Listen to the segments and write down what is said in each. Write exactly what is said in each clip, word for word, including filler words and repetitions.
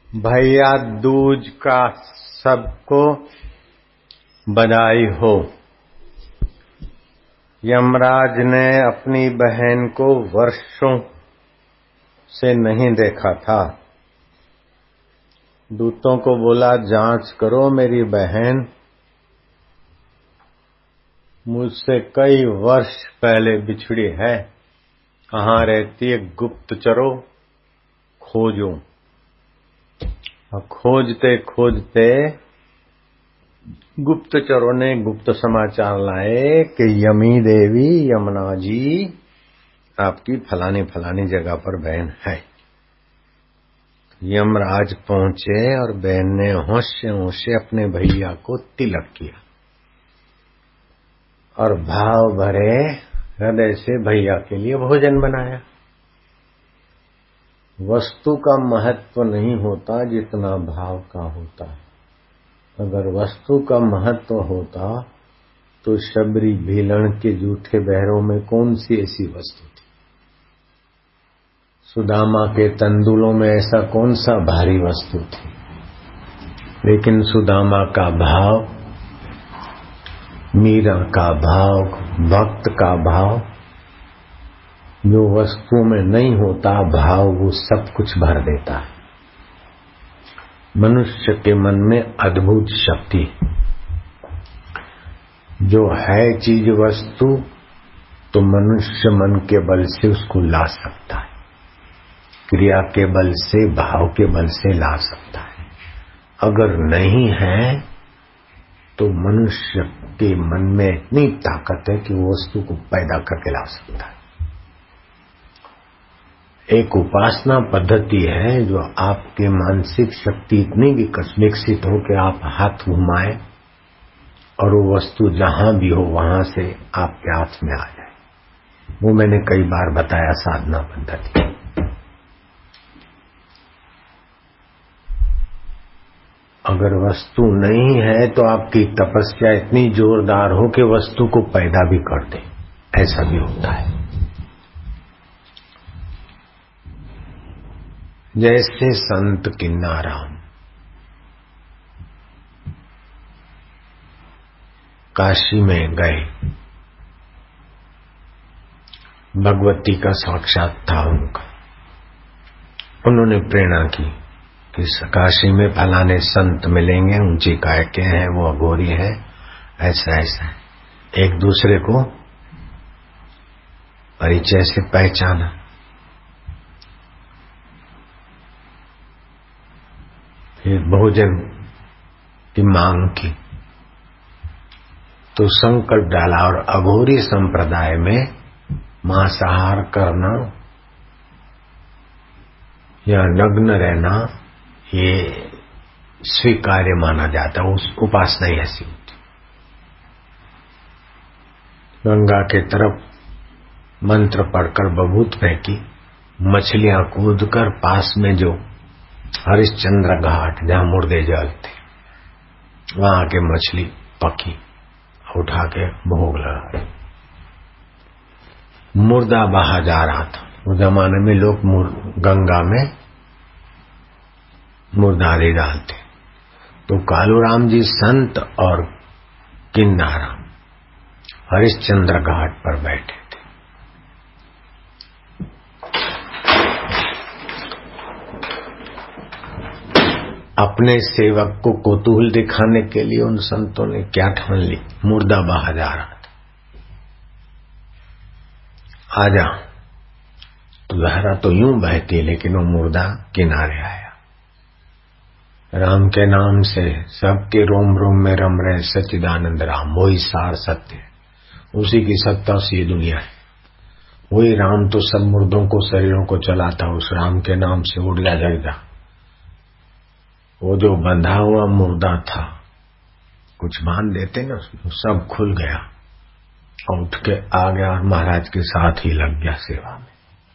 भैया दूज का सबको बधाई हो। यमराज ने अपनी बहन को वर्षों से नहीं देखा था। दूतों को बोला, जांच करो मेरी बहन मुझसे कई वर्ष पहले बिछड़ी है, कहाँ रहती है, गुप्तचरों खोजो। और खोजते खोजते गुप्तचरों ने गुप्त समाचार लाए कि यमी देवी यमुना जी आपकी फलानी फलानी जगह पर बहन है। यमराज पहुंचे और बहन ने होशे होशे अपने भैया को तिलक किया और भाव भरे हृदय से भैया के लिए भोजन बनाया। वस्तु का महत्व नहीं होता जितना भाव का होता है। अगर वस्तु का महत्व होता तो शबरी भीलण के जूठे बहरों में कौन सी ऐसी वस्तु थी। सुदामा के तंदुलों में ऐसा कौन सा भारी वस्तु थी। लेकिन सुदामा का भाव, मीरा का भाव, भक्त का भाव, जो वस्तुओं में नहीं होता भाव, वो सब कुछ भर देता है। मनुष्य के मन में अद्भुत शक्ति, जो है चीज वस्तु तो मनुष्य मन के बल से उसको ला सकता है, क्रिया के बल से, भाव के बल से ला सकता है। अगर नहीं है तो मनुष्य के मन में इतनी ताकत है कि वो वस्तु को पैदा करके ला सकता है। एक उपासना पद्धति है जो आपके मानसिक शक्ति इतनी विकसित हो कि आप हाथ घुमाएं और वो वस्तु जहां भी हो वहां से आपके हाथ में आ जाए। वो मैंने कई बार बताया, साधना पद्धति। अगर वस्तु नहीं है तो आपकी तपस्या इतनी जोरदार हो कि वस्तु को पैदा भी कर दे, ऐसा भी होता है। जैसे संत किन्नाराम काशी में गए, भगवती का साक्षात था उनका। उन्होंने प्रेरणा की कि काशी में फलाने संत मिलेंगे, ऊंची काय के हैं, वो अघोरी है, ऐसा ऐसा। एक दूसरे को परिचय से पहचाना। फिर भोजन की मांग की तो संकट डाला, और अघोरी संप्रदाय में मांसाहार करना या नग्न रहना ये स्वीकार्य माना जाता। उस उपासना ही ऐसी होती। गंगा के तरफ मंत्र पढ़कर बभूत फेंकी, मछलियां कूदकर पास में जो हरिश्चंद्र घाट जहां मुर्दे जल थे, वहां के मछली पकी, उठा के भोग लगा। मुर्दा बहा जा रहा था। उस जमाने में लोग गंगा में मुर्दारे डालते। तो कालूराम जी संत और किन्नाराम हरिश्चंद्र घाट पर बैठे थे। अपने सेवक को कौतूहल दिखाने के लिए उन संतों ने क्या ठान ली, मुर्दा बहा जा रहा था, आजा। तो लहरा तो यूं बहती, लेकिन वो मुर्दा किनारे आया। राम के नाम से सबके रोम रोम में रम रहे सच्चिदानंद राम, वही सार सत्य है, उसी की सत्ता से ये दुनिया है। वही राम तो सब मुर्दों को, शरीरों को चलाता। उस राम के नाम से उड़ जा जग जा। वो जो बंधा हुआ मुर्दा था, कुछ मान देते ना, सब खुल गया और उठ के आ गया और महाराज के साथ ही लग गया सेवा में।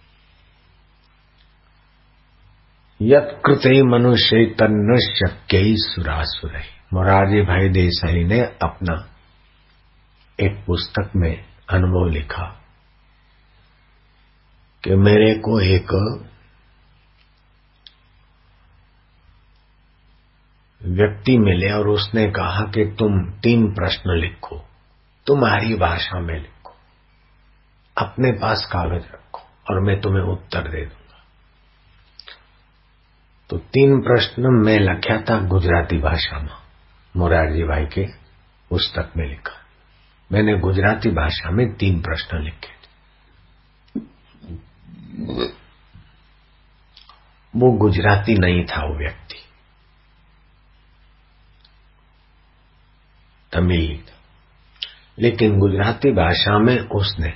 यत् कृते मनुष्य तन्न शक्य सुरासुर। मोरारजी भाई देसाई ने अपना एक पुस्तक में अनुभव लिखा कि मेरे को एक व्यक्ति मिले और उसने कहा कि तुम तीन प्रश्न लिखो, तुम्हारी भाषा में लिखो, अपने पास कागज रखो और मैं तुम्हें उत्तर दे दूंगा। तो तीन प्रश्न मैं लिखा था गुजराती भाषा में, मोरारजी भाई के पुस्तक में लिखा। मैंने गुजराती भाषा में तीन प्रश्न लिखे थे। वो गुजराती नहीं था, वो व्यक्ति तमिल था, लेकिन गुजराती भाषा में उसने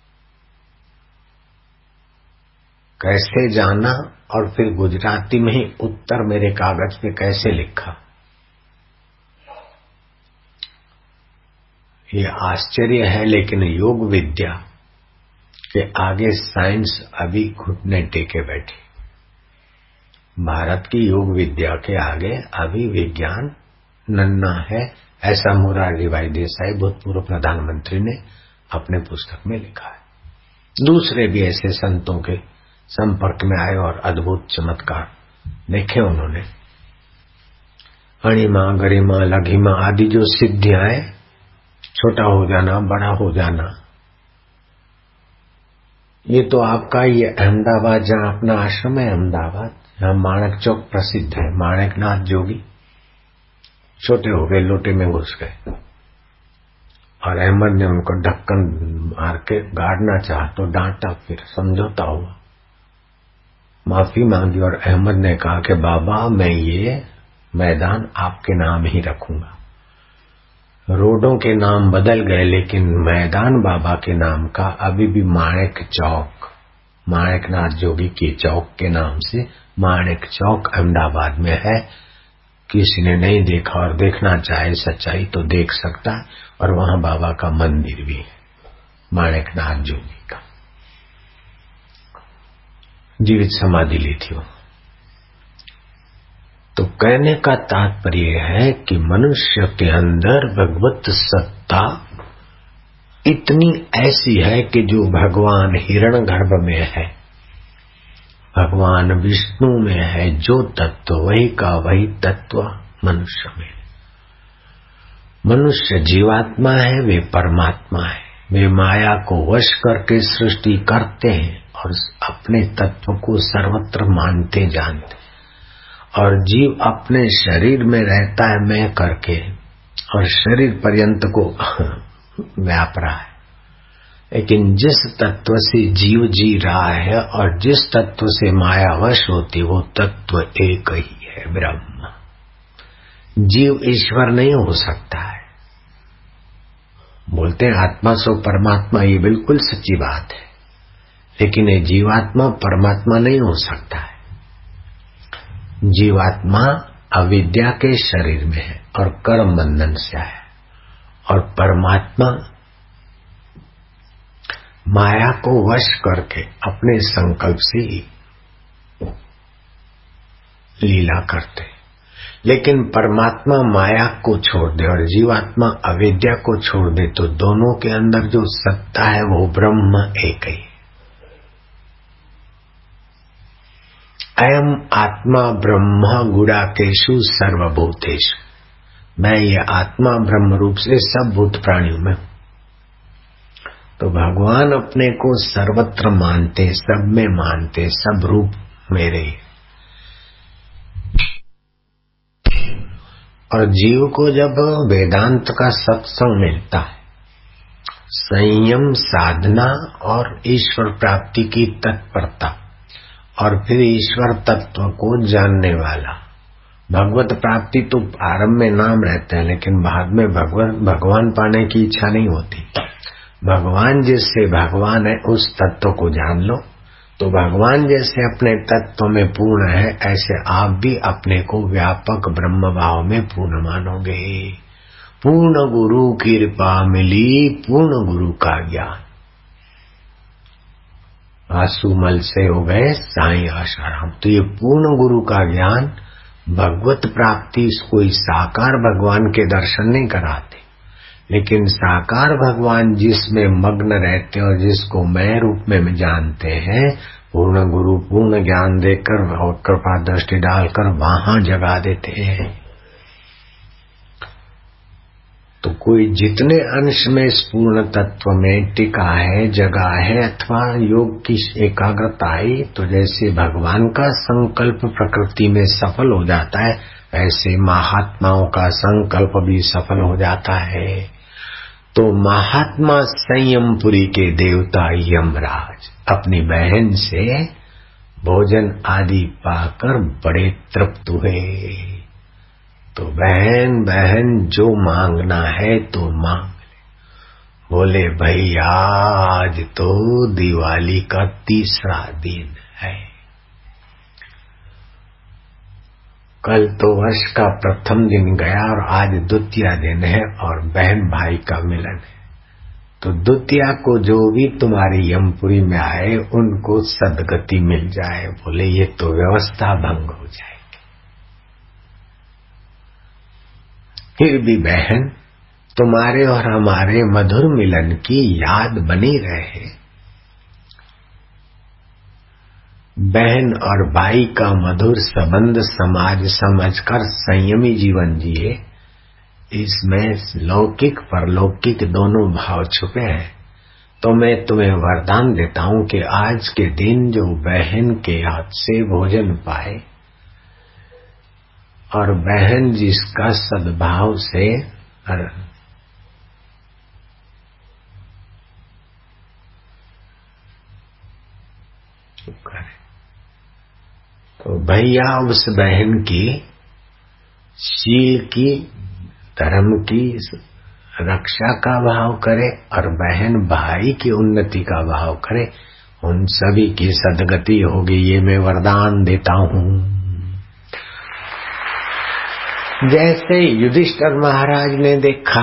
कैसे जाना और फिर गुजराती में ही उत्तर मेरे कागज पे कैसे लिखा, ये आश्चर्य है। लेकिन योग विद्या के आगे साइंस अभी घुटने टेके बैठी। भारत की योग विद्या के आगे अभी विज्ञान नन्ना है, ऐसा मोरारजी भाई देसाई भूतपूर्व प्रधानमंत्री ने अपने पुस्तक में लिखा है। दूसरे भी ऐसे संतों के संपर्क में आए और अद्भुत चमत्कार देखे उन्होंने। अणिमा, गरिमा, लघिमा आदि जो सिद्धियां, छोटा हो जाना, बड़ा हो जाना, ये तो आपका ये अहमदाबाद, जहां अपना आश्रम है अहमदाबाद, जहां माणक चौक प्रसिद्ध है, माणकनाथ जोगी छोटे हो गए, लोटे में घुस गए और अहमद ने उनको ढक्कन मार के गाड़ना चाहा तो डांटा, फिर समझौता हुआ, माफी मांगी और अहमद ने कहा कि बाबा मैं ये मैदान आपके नाम ही रखूंगा। रोडों के नाम बदल गए लेकिन मैदान बाबा के नाम का अभी भी माणक चौक, माणकनाथ जोगी के चौक के नाम से माणक चौक अहमदाबाद में है। किसी ने नहीं देखा और देखना चाहे सच्चाई तो देख सकता है, और वहां बाबा का मंदिर भी है, माणकनाथ जोगी का जीवित समाधि ली थी वो। तो कहने का तात्पर्य है कि मनुष्य के अंदर भगवत सत्ता इतनी ऐसी है कि जो भगवान हिरण्यगर्भ में है, भगवान विष्णु में है, जो तत्व वही का वही तत्व मनुष्य में। मनुष्य जीवात्मा है, वे परमात्मा है। वे माया को वश करके सृष्टि करते हैं और अपने तत्व को सर्वत्र मानते जानते, और जीव अपने शरीर में रहता है मैं करके और शरीर पर्यंत को व्याप रहा है। लेकिन जिस तत्व से जीव जी रहा है और जिस तत्व से माया वश होती, वो तत्व एक ही है, ब्रह्म। जीव ईश्वर नहीं हो सकता है। बोलते हैं आत्मा सो परमात्मा, ये बिल्कुल सच्ची बात है, लेकिन ये जीवात्मा परमात्मा नहीं हो सकता है। जीवात्मा अविद्या के शरीर में है और कर्म बंधन से है, और परमात्मा माया को वश करके अपने संकल्प से लीला करते। लेकिन परमात्मा माया को छोड़ दे और जीवात्मा अविद्या को छोड़ दे तो दोनों के अंदर जो सत्ता है वो ब्रह्म एक ही। अयम आत्मा ब्रह्म गुडाकेशु सर्वभूतेषु। मैं ये आत्मा ब्रह्म रूप से सब भूत प्राणियों में। तो भगवान अपने को सर्वत्र मानते, सब में मानते, सब रूप मेरे। और जीव को जब वेदांत का सत्संग मिलता है, संयम साधना और ईश्वर प्राप्ति की तत्परता, और फिर ईश्वर तत्व को जानने वाला, भगवत प्राप्ति तो आरंभ में नाम रहते हैं, लेकिन बाद में भगवान भगवान पाने की इच्छा नहीं होती। भगवान जिससे भगवान है उस तत्व को जान लो, तो भगवान जैसे अपने तत्व में पूर्ण है, ऐसे आप भी अपने को व्यापक ब्रह्म भाव में पूर्ण मानोगे। पूर्ण गुरु की कृपा मिली, पूर्ण गुरु का ज्ञान। आंसूमल से हो गए साईं आशाराम। तो ये पूर्ण गुरु का ज्ञान, भगवत प्राप्ति, कोई साकार भगवान के दर्शन नहीं कराते, लेकिन साकार भगवान जिसमें मग्न रहते और जिसको मैं रूप में जानते हैं, पूर्ण गुरु पूर्ण ज्ञान देकर और कृपा दृष्टि डालकर वहां जगा देते हैं। तो कोई जितने अंश में इस पूर्ण तत्व में टिका है, जगा है, अथवा योग की एकाग्रता आई, तो जैसे भगवान का संकल्प प्रकृति में सफल हो जाता है, ऐसे महात्माओं का संकल्प भी सफल हो जाता है। तो महात्मा संयमपुरी के देवता यमराज अपनी बहन से भोजन आदि पाकर बड़े तृप्त हुए। तो बहन बहन जो मांगना है तो मांग ले। बोले भैया आज तो दिवाली का तीसरा दिन है, कल तो वर्ष का प्रथम दिन गया और आज द्वितीय दिन है और बहन भाई का मिलन है। तो द्वितीय को जो भी तुम्हारी यमपुरी में आए उनको सदगति मिल जाए। बोले ये तो व्यवस्था भंग हो जाएगी। फिर भी बहन तुम्हारे और हमारे मधुर मिलन की याद बनी रहे। बहन और भाई का मधुर संबंध समाज समझकर संयमी जीवन जिए। इसमें लौकिक परलौकिक दोनों भाव छुपे हैं। तो मैं तुम्हें वरदान देता हूं कि आज के दिन जो बहन के हाथ से भोजन पाए और बहन जिसका सद्भाव से करे, तो भैया उस बहन की शील की, धर्म की रक्षा का भाव करे और बहन भाई की उन्नति का भाव करे। उन सभी की सदगति होगी, ये मैं वरदान देता हूं। जैसे युधिष्ठिर महाराज ने देखा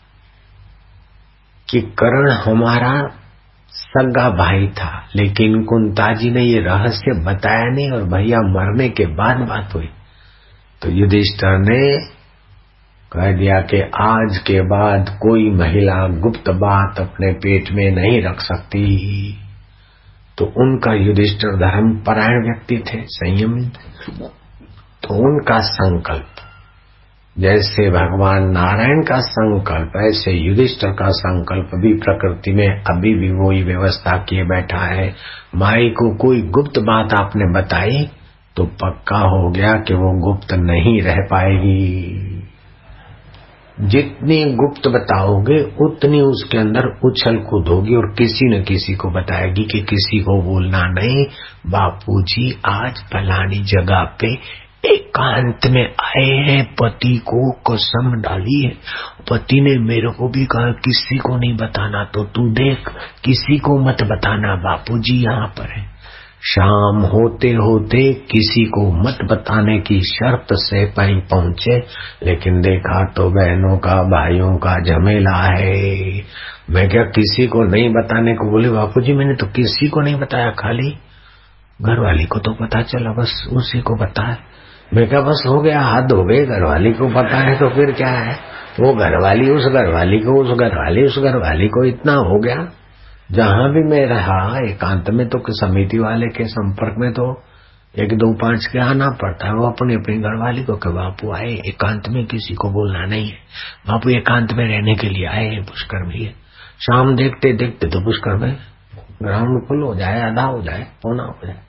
कि कर्ण हमारा सगा भाई था, लेकिन कुंता जी ने ये रहस्य बताया नहीं और भैया मरने के बाद बात हुई, तो युधिष्ठिर ने कह दिया कि आज के बाद कोई महिला गुप्त बात अपने पेट में नहीं रख सकती। तो उनका युधिष्ठिर धर्म परायण व्यक्ति थे, संयमी थे। तो उनका संकल्प जैसे भगवान नारायण का संकल्प, ऐसे युधिष्ठिर का संकल्प भी प्रकृति में अभी भी वही व्यवस्था किए बैठा है। माई को कोई गुप्त बात आपने बताई तो पक्का हो गया कि वो गुप्त नहीं रह पाएगी। जितनी गुप्त बताओगे उतनी उसके अंदर उछल कूद होगी और किसी न किसी को बताएगी कि किसी को बोलना नहीं। बापूजी आज फलानी जगह पे एकांत में आए हैं, पति को कसम डाली है। पति ने मेरे को भी कहा किसी को नहीं बताना, तो तू देख किसी को मत बताना, बापूजी यहाँ पर है। शाम होते होते किसी को मत बताने की शर्त से कहीं पहुंचे, लेकिन देखा तो बहनों का भाइयों का झमेला है। मैं क्या किसी को नहीं बताने को बोले? बापूजी मैंने तो किसी को नहीं बताया, खाली घरवाली को तो पता चला, बस उसी को बताया। मैं क्या बस हो गया, हद हो गई, घरवाली को पता है तो फिर क्या है, वो घरवाली उस घरवाली को उस घरवाली उस घरवाली को इतना हो गया। जहां भी मैं रहा एकांत में तो समिति वाले के संपर्क में तो एक दो पांच के आना पड़ता है। वो अपनी अपनी घरवाली को कि बापू आए एकांत में, किसी को बोलना नहीं है, बापू एकांत में रहने के लिए आए हैं पुष्कर में। शाम देखते देखते तो पुष्कर में ग्राउंड फुल हो जाए, आधा हो जाए, पौना हो जाए।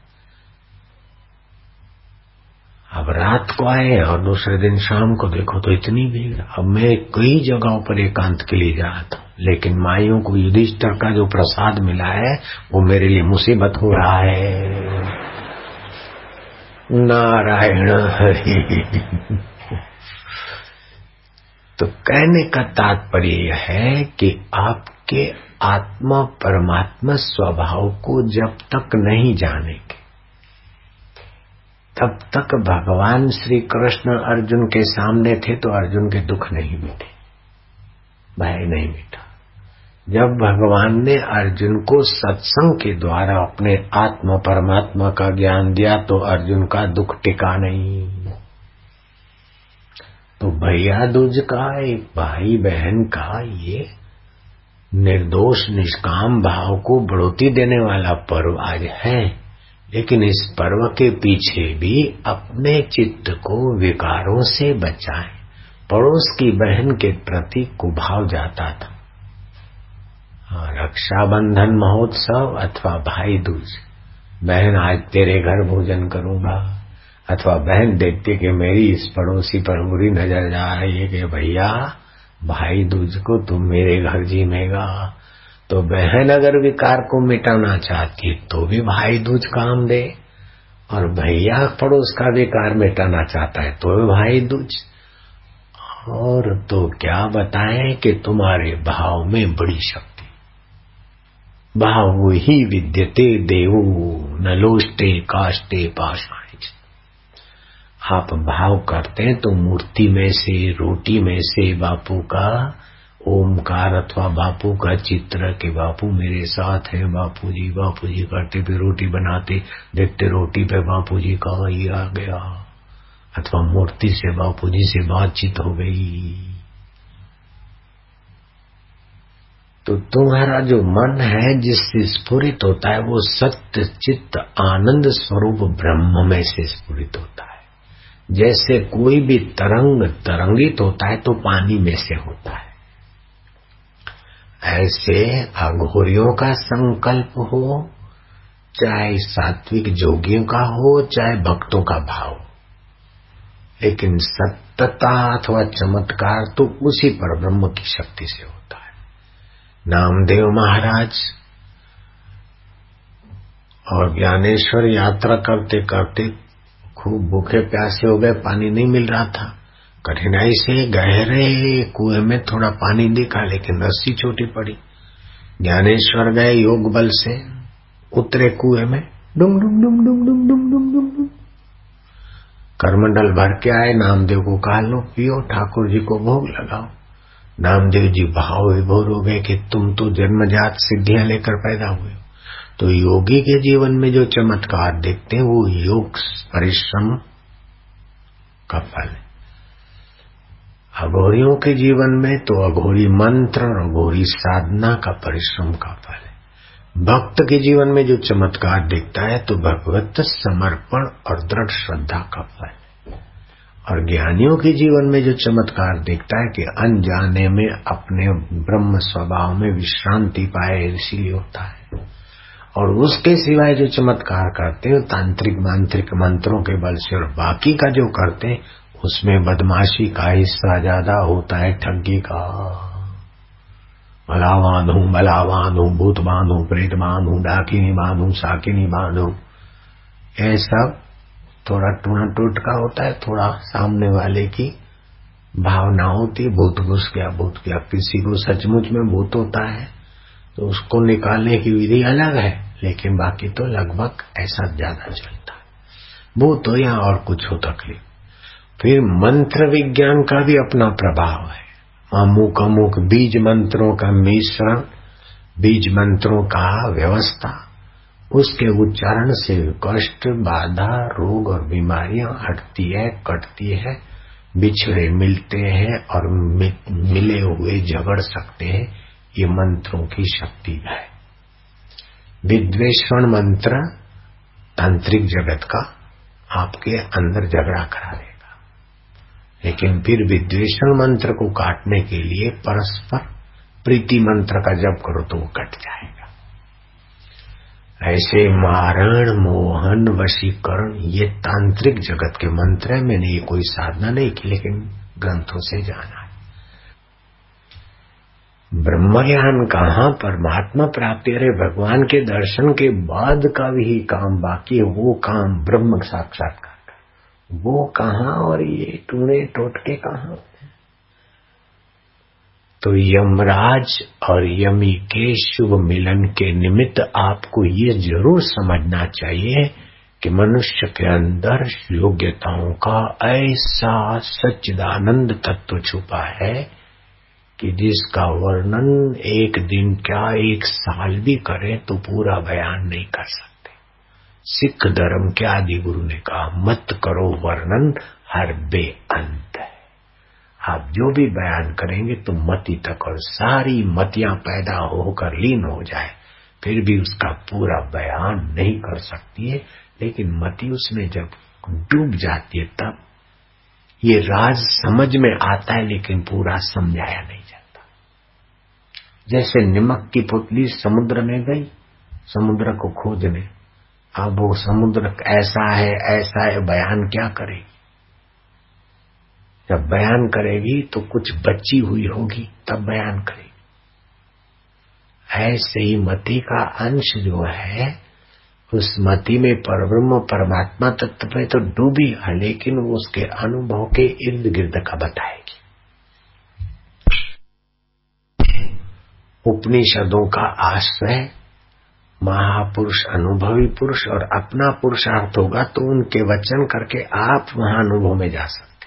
अब रात को आए और दूसरे दिन शाम को देखो तो इतनी भीड़। अब मैं कई जगहों पर एकांत के लिए जा रहा था, लेकिन माइयों को युधिष्ठिर का जो प्रसाद मिला है वो मेरे लिए मुसीबत हो रहा है। नारायण हरि। तो कहने का तात्पर्य यह है कि आपके आत्मा परमात्मा स्वभाव को जब तक नहीं जानेंगे तब तक भगवान श्री कृष्ण अर्जुन के सामने थे तो अर्जुन के दुख नहीं मिटे, भय नहीं मिटा। जब भगवान ने अर्जुन को सत्संग के द्वारा अपने आत्मा परमात्मा का ज्ञान दिया तो अर्जुन का दुख टिका नहीं। तो भैया दूज का, एक भाई बहन का ये निर्दोष निष्काम भाव को बढ़ोतरी देने वाला पर्व आज है, लेकिन इस पर्व के पीछे भी अपने चित्त को विकारों से बचाएं, पड़ोस की बहन के प्रति कुभाव जाता था। रक्षाबंधन महोत्सव अथवा भाई दूज, बहन आज तेरे घर भोजन करूंगा, अथवा बहन देखती कि मेरी इस पड़ोसी पर बुरी नजर जा रही है कि भैया भाई दूज को तुम मेरे घर जिमेगा, तो बहन अगर विकार को मिटाना चाहती है तो भी भाई दूज काम दे, और भैया पड़ोस का विकार मिटाना चाहता है तो भी भाई दूज। और तो क्या बताएं कि तुम्हारे भाव में बड़ी शक्ति, भाव ही विद्यते देवो न लोष्टे काष्टे पाषाण। आप भाव करते हैं तो मूर्ति में से, रोटी में से बापू का ओमकार अथवा बापू का चित्र के बापू मेरे साथ है, बापू जी बापू जी करते फिर रोटी बनाते, देखते रोटी पे बापू जी का ही आ गया, अथवा मूर्ति से बापू जी से बातचीत हो गई। तो तुम्हारा जो मन है जिससे स्फुरित होता है वो सत्य चित्त आनंद स्वरूप ब्रह्म में से स्फुरित होता है। जैसे कोई भी तरंग तरंगित होता है तो पानी में से होता है, ऐसे अघोरियों का संकल्प हो, चाहे सात्विक जोगियों का हो, चाहे भक्तों का भाव, लेकिन सत्यता अथवा चमत्कार तो उसी पर ब्रह्म की शक्ति से होता है। नामदेव महाराज और ज्ञानेश्वर यात्रा करते करते खूब भूखे प्यासे हो गए, पानी नहीं मिल रहा था। कठिनाई से गहरे कुएं में थोड़ा पानी दिखा, लेकिन रस्सी छोटी पड़ी। ज्ञानेश्वर गए योग बल से, उतरे कुएं में, डुम डुम डुम डुम डुम डुम डुम डुम डुम करमंडल भर के आए। नामदेव को कहा लो पियो, ठाकुर जी को भोग लगाओ। नामदेव जी भाव विभोर हो गए कि तुम तो जन्मजात सिद्धियां लेकर पैदा हुए हो। तो योगी के जीवन में जो चमत्कार देखते हैं वो योग परिश्रम का फल है। अघोरियों के जीवन में तो अघोरी मंत्र और अघोरी साधना का परिश्रम का फल है। भक्त के जीवन में जो चमत्कार दिखता है तो भगवत समर्पण और दृढ़ श्रद्धा का फल है। और ज्ञानियों के जीवन में जो चमत्कार दिखता है कि अनजाने में अपने ब्रह्म स्वभाव में विश्रांति पाए, इसीलिए होता है। और उसके सिवाय जो चमत्कार करते हैं तांत्रिक मांत्रिक मंत्रों के बल से, और बाकी का जो करते हैं उसमें बदमाशी का हिस्सा ज्यादा होता है, ठगी का। भला बांधू भला बांधू, भूत बांधू, प्रेत बांधू, डाकिनी बांधू, साकिनी बांधू, ये सब थोड़ा टूना टोटका होता है। थोड़ा सामने वाले की भावना होती, भूत घुस गया भूत गया। किसी को सचमुच में भूत होता है तो उसको निकालने की विधि अलग है, लेकिन बाकी तो लगभग ऐसा ज्यादा चलता है। भूत हो या और कुछ हो तकलीफ। फिर मंत्र विज्ञान का भी अपना प्रभाव है। अमुक अमुक बीज मंत्रों का मिश्रण, बीज मंत्रों का व्यवस्था, उसके उच्चारण से कष्ट, बाधा, रोग और बीमारियां हटती है, कटती है, बिछड़े मिलते हैं और मिले हुए झगड़ सकते हैं। ये मंत्रों की शक्ति है। विद्वेषण मंत्र तांत्रिक जगत का आपके अंदर झगड़ा करा देगा, लेकिन फिर विद्वेषण मंत्र को काटने के लिए परस्पर प्रीति मंत्र का जप करो तो वो कट जाएगा। ऐसे मारण, मोहन, वशीकरण ये तांत्रिक जगत के मंत्र है। मैंने ये कोई साधना नहीं की, लेकिन ग्रंथों से जाना है। ब्रह्म ज्ञान कहाँ, परमात्मा प्राप्ति, अरे भगवान के दर्शन के बाद का भी काम बाकी है। वो काम ब्रह्म साक्षात्कार का, वो कहाँ, और ये टूणे टोटके कहाँ। तो यमराज और यमी के शुभ मिलन के निमित्त आपको ये जरूर समझना चाहिए कि मनुष्य के अंदर योग्यताओं का ऐसा सच्चिदानंद तत्व छुपा है कि जिसका वर्णन एक दिन क्या एक साल भी करें तो पूरा बयान नहीं कर सकते। सिख धर्म के आदि गुरु ने कहा, मत करो वर्णन, हर बेअंत है। आप जो भी बयान करेंगे तो मति तक, और सारी मतियां पैदा होकर लीन हो जाए, फिर भी उसका पूरा बयान नहीं कर सकती है। लेकिन मति उसमें जब डूब जाती है तब ये राज समझ में आता है लेकिन पूरा समझाया नहीं जाता। जैसे नमक की पुतली समुद्र में गई समुद्र को खोजने, अब वो समुद्र ऐसा है ऐसा है बयान क्या करेगी? जब बयान करेगी तो कुछ बची हुई होगी तब बयान करेगी। ऐसे ही मति का अंश जो है उस मति में परब्रह्म परमात्मा तत्व पे तो डूबी है लेकिन वो उसके अनुभव के इर्द गिर्द का बताएगी। उपनिषदों का आश्रय महापुरुष अनुभवी पुरुष और अपना पुरुषार्थ होगा तो उनके वचन करके आप वहां अनुभव में जा सकते।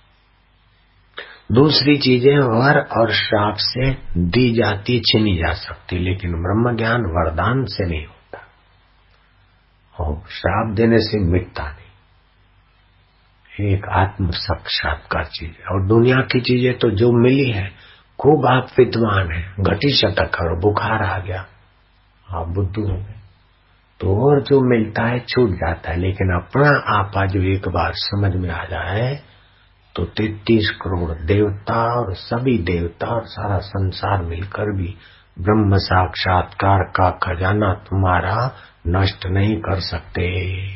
दूसरी चीजें वर और श्राप से दी जाती छीनी जा सकती लेकिन ब्रह्म ज्ञान वरदान से नहीं होता और श्राप देने से मिटता नहीं। एक आत्म साक्षात्कार चीज है। और दुनिया की चीजें तो जो मिली है खूब आप विद्वान है, घटी शतक और बुखार आ गया आप बुद्धू हो गए तो और जो मिलता है छूट जाता है। लेकिन अपना आपा जो एक बार समझ में आ जाए तो तैतीस करोड़ देवता और सभी देवता और सारा संसार मिलकर भी ब्रह्म साक्षात्कार का खजाना तुम्हारा नष्ट नहीं कर सकते।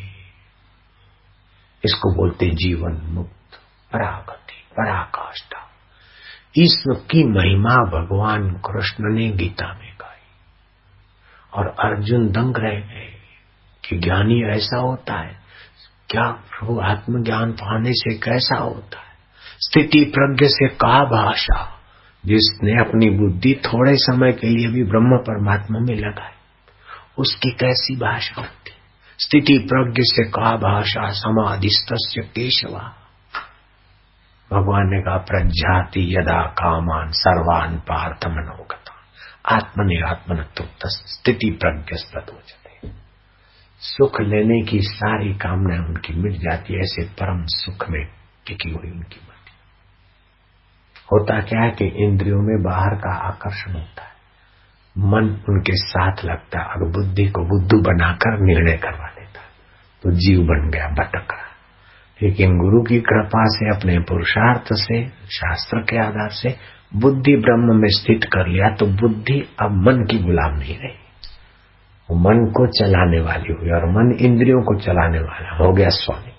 इसको बोलते जीवन मुक्त परागति पराकाष्ठा। ईश्वर की महिमा भगवान कृष्ण ने गीता में गाई और अर्जुन दंग रह गए कि ज्ञानी ऐसा होता है क्या? प्रभु आत्मज्ञान पाने से कैसा होता है? स्थिति प्रज्ञ से का भाषा? जिसने अपनी बुद्धि थोड़े समय के लिए भी ब्रह्म परमात्मा में लगाई उसकी कैसी भाषा होती? स्थिति प्रज्ञ से का भाषा समाधिस्तस्य केशवा। भगवान ने कहा प्रज्ञाति यदा कामान सर्वान पार्थ मनोगता आत्मनिरात्मन तृप्त स्थिति प्रज्ञ तदोचते। सुख लेने की सारी कामनाएं उनकी मिट जाती, ऐसे परम सुख में टिकी हुई उनकी मति। होता क्या है कि इंद्रियों में बाहर का आकर्षण होता है, मन उनके साथ लगता है और बुद्धि को बुद्धू बनाकर निर्णय करवा देता है, तो जीव बन गया भटक रहा। लेकिन गुरु की कृपा से अपने पुरुषार्थ से शास्त्र के आधार से बुद्धि ब्रह्म में स्थित कर लिया तो बुद्धि अब मन की गुलाम नहीं रही, वो मन को चलाने वाली हुई और मन इंद्रियों को चलाने वाला हो गया स्वामी,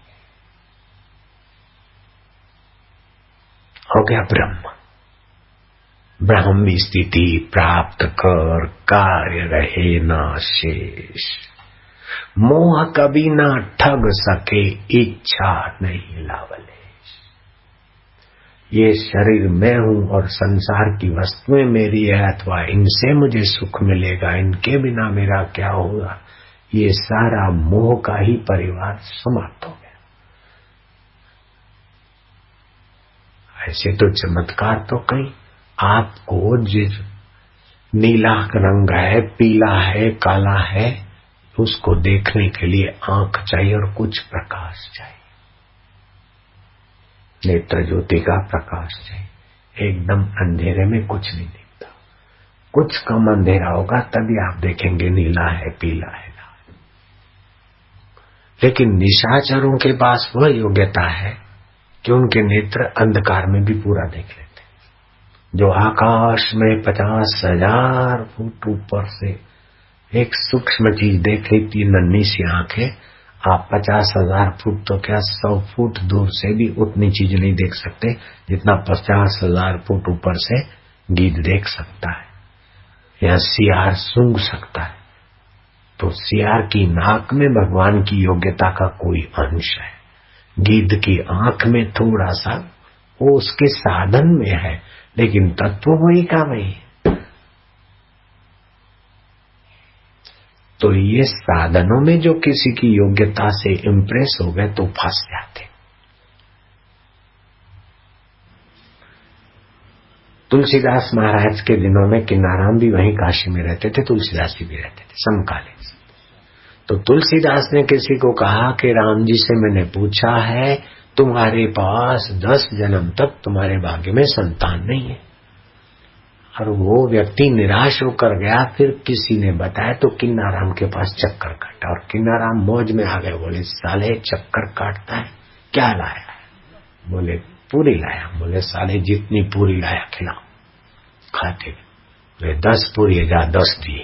हो गया ब्रह्म। ब्रह्मी स्थिति प्राप्त कर कार्य रहे न शेष, मोह कभी न ठग सके इच्छा नहीं लावलेश। ये शरीर मैं हूं और संसार की वस्तुएं मेरी है अथवा इनसे मुझे सुख मिलेगा, इनके बिना मेरा क्या होगा, ये सारा मोह का ही परिवार समाप्त हो गया। ऐसे तो चमत्कार तो कई, आपको जिस नीला रंग है, पीला है, काला है, उसको देखने के लिए आंख चाहिए और कुछ प्रकाश चाहिए, नेत्र ज्योति का प्रकाश चाहिए। एकदम अंधेरे में कुछ नहीं दिखता, कुछ कम अंधेरा होगा तभी आप देखेंगे नीला है, पीला है। लेकिन निशाचरों के पास वह योग्यता है कि उनके नेत्र अंधकार में भी पूरा देख लेते, जो आकाश में पचास हजार फुट ऊपर से एक सूक्ष्म चीज देख लेती नन्ही सी आंखें, आप पचास हजार फुट तो क्या सौ फुट दूर से भी उतनी चीज नहीं देख सकते जितना पचास हजार फुट ऊपर से गीद देख सकता है या सियार सूंघ सकता है। तो सियार की नाक में भगवान की योग्यता का कोई अंश है, गीद की आंख में थोड़ा सा, वो उसके साधन में है, लेकिन तत्व वही का वही। तो ये साधनों में जो किसी की योग्यता से इम्प्रेस हो गए तो फंस जाते। तुलसीदास महाराज के दिनों में किन्नाराम भी वहीं काशी में रहते थे, तुलसीदास जी भी रहते थे समकालीन। तो तुलसीदास ने किसी को कहा कि राम जी से मैंने पूछा है तुम्हारे पास दस जन्म तक तुम्हारे भाग्य में संतान नहीं है, और वो व्यक्ति निराश होकर गया। फिर किसी ने बताया तो किन्नाराम के पास चक्कर काटा, और किन्नाराम मौज में आ गए, बोले साले चक्कर काटता है क्या लाया है? बोले पूरी लाया। बोले साले जितनी पूरी लाया खिलाओ। खाते बोले दस पूरी जा दस दिए,